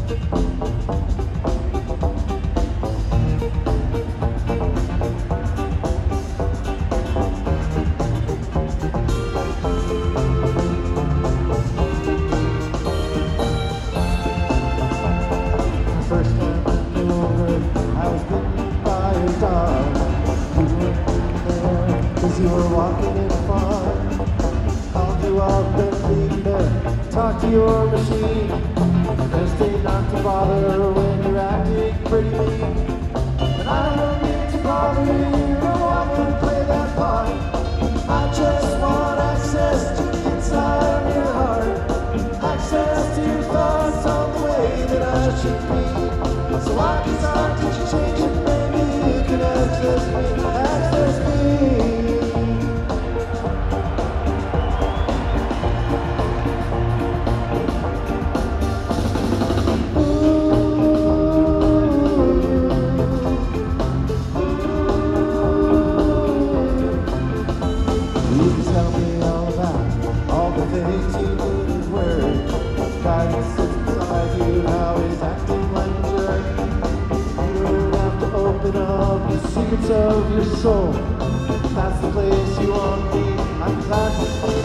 You were walking in fun, called you up and leaned there, talked to your machine. Just ain't not to bother when you're acting pretty mean. And I don't mean to bother you, I want to play that part. I just want access to the inside of your heart, access to your thoughts on the way that I should be. So I can start to change it, maybe you can access me, access me. Tell me all about all the things you didn't worry. Guy that sits beside you, how he's acting like a jerk. You don't have to open up the secrets of your soul. That's the place you want me. I'm glad to see